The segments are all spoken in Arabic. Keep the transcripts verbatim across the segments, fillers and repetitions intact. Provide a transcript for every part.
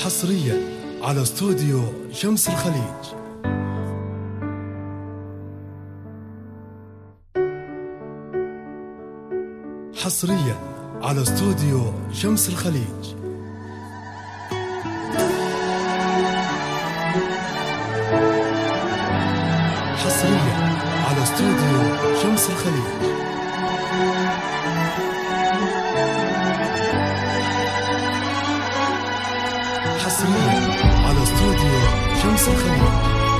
حصريا على استوديو شمس الخليج. حصريا على استوديو شمس الخليج. حصريا على استوديو شمس الخليج. حصريا على استوديو شمس الخليج.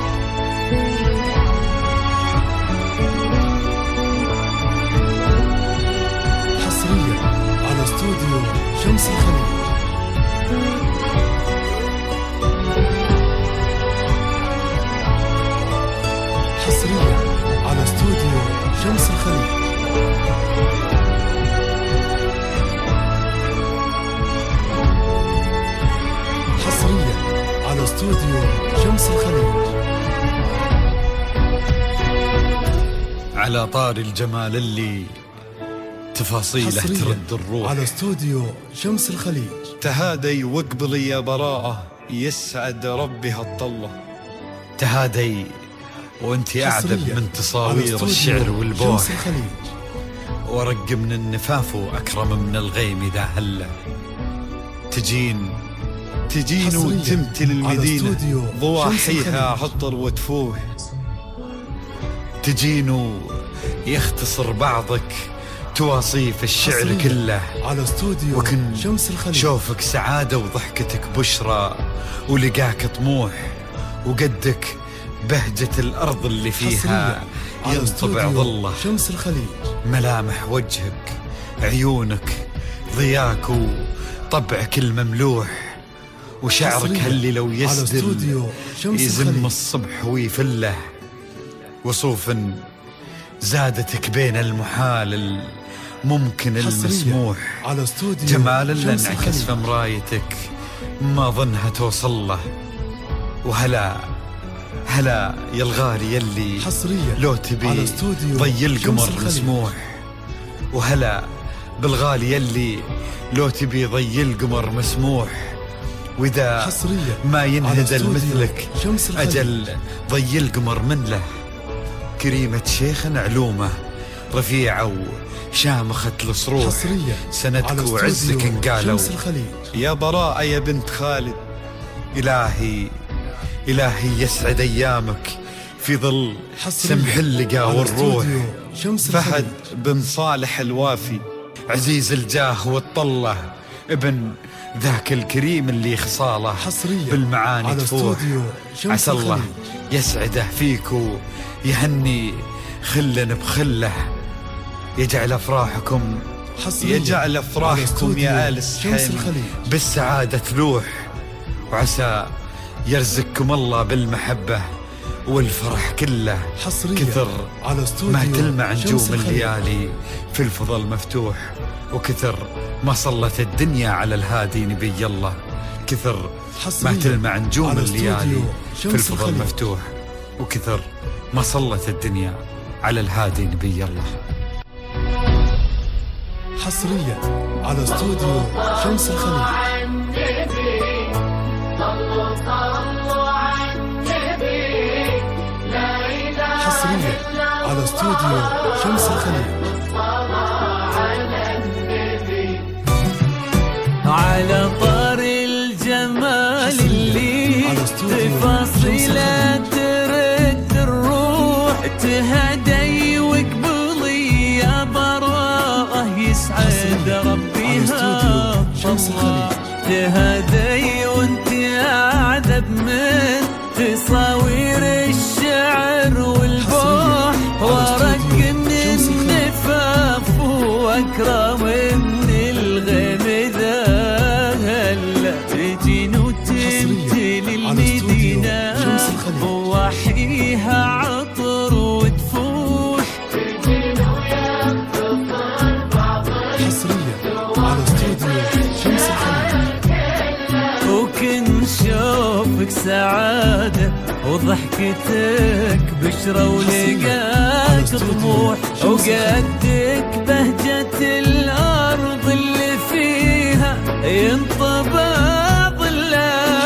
حصريا على استوديو شمس الخليج. حصريا على استوديو شمس الخليج. حصريا على استوديو شمس الخليج. على طار الجمال اللي تفاصيله ترد الروح، على استوديو شمس الخليج. تهادي واقبلي يا براءة، يسعد ربي هالطلة. تهادي وانتي أعذب من تصاوير الشعر والبوح، ورق من النفاف وأكرم من الغيم إذا هلا. تجين تجين وتمتل المدينة ضواحيها عطر وتفوح. تجين ويختصر بعضك تواصيف الشعر كله، على استوديو وكن شمس الخليج. شوفك سعادة وضحكتك بشرى، ولقاك طموح، وقدك بهجة الأرض اللي فيها ينطبع ظله. شمس الخليج. ملامح وجهك، عيونك، ضياك وطبعك المملوح، وشعرك هاللي لو يسدل يزم الصبح ويفله. وصوف زادتك بين المحال الممكن المسموح، جمال اللي انعكس في مرايتك ما ظنها توصل له. وهلا هلا يا الغالي يلي لو تبي ضي القمر مسموح. وهلا بالغالي يلي لو تبي ضي القمر مسموح. وإذا ما ينهدل مثلك أجل ضي القمر من له. كريمة شيخ علومه رفيعة وشامخة الصروح، سندك وعزك انقالوا. يا براءة يا بنت خالد، إلهي إلهي يسعد أيامك في ظل سمح اللقاء والروح. فهد بن صالح الوافي، عزيز الجاه والطلة، ابن ذاك الكريم اللي خصاله بالمعاني تفوح. عسى الله يسعده فيك ويهني خلا بخله، يجعل أفراحكم يجعل أفراحكم يا آل السحيم بالسعادة تلوح. وعسى يرزقكم الله بالمحبة والفرح كله، كثر ما تلمع نجوم الليالي في الفضل مفتوح. وكثر ما صلت الدنيا على الهادي نبي الله، كثر ما تلمع نجوم الليالي في الفضل مفتوح. وكثر ما صلت الدنيا على الهادي نبي الله. حصريا على استوديو شمس الخليج. حصريا على استوديو شمس الخليج. على طار الجمال اللي تفاصيله ترد الروح، تهدي واقبلي يا براءة يسعد ربي هالطلة. تهدي وانت أعذب من تصاوير الشعر والبوح، ورق من النفاف وأكرم من الغيم إذا هلا. تجين وتمتل المدينة ضواحيها عطر وتفوح. حصريا على استوديو شمس الخليج. وكن شوفك سعادة وضحكتك بشرى، ولقاك طموح، وقدك بهجة الأرض اللي فيها ينطبع ظلها.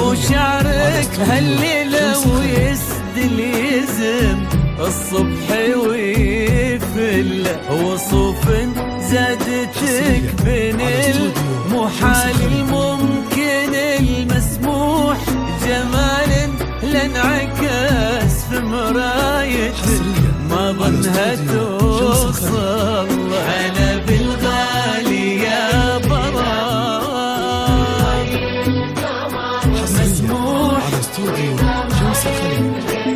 وشعرك هالليلة ويسدل يزم الصبح ويفل وصوف زادتك بين المحال الممكن المسموح جمال لانعكس في مرايتك ما ظنها توصل أنا بالغالي يا براء مسموح على استوديو شمس الخليج.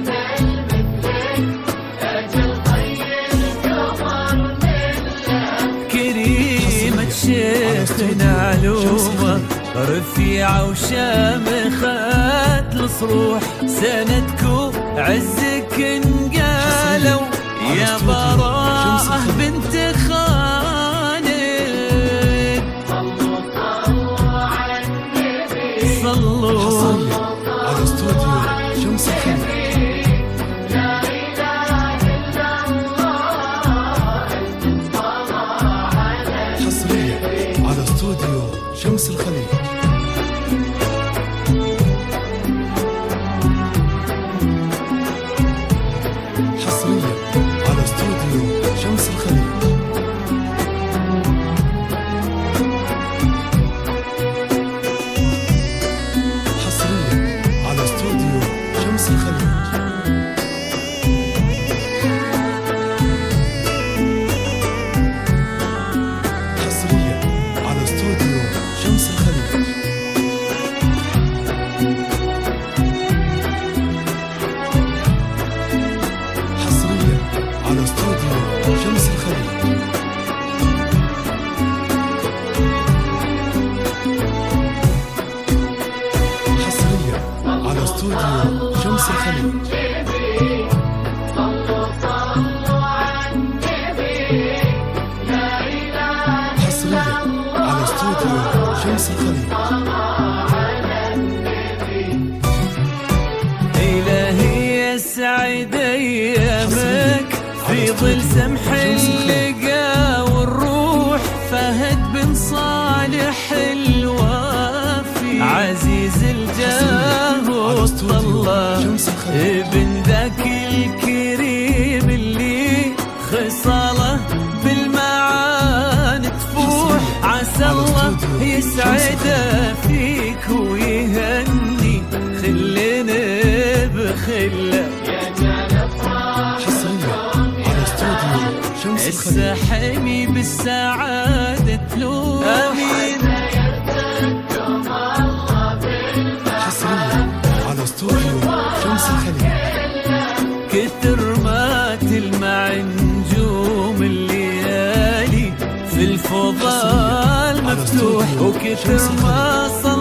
كريمة شيخنا علومة رفيعة وشامخة الصروح سندكو عزك انقالوا يا براءة بنت خالد صلوا على استوديو شمس الخليج. حصريا على استوديو شمس الخليج. حصريا على استوديو شمس الخليج. حصريا على استوديو شمس الخليج. حصريا على استوديو شمس الخليج. حصريا على استوديو شمس الخليج. حصريا على استوديو شمس الخليج. حصريا على استوديو شمس الخليج. إلهي يسعد أيامك في ظل سمح اللقا والروح فهد بن صالح الوافي عزيز الجاه والطلة ابن ذاك الكريم اللي خصاله بالمعان تفوح عسى الله يسعده فيك ويهني خلنا بخله حصريا على استوديو شمس الخليج. السحمي بالسعادة تلوح آمين. حصريا على استوديو شمس الخليج. كتر ما تلمع نجوم الليالي في الفضاء المفتوح وكتر ما صار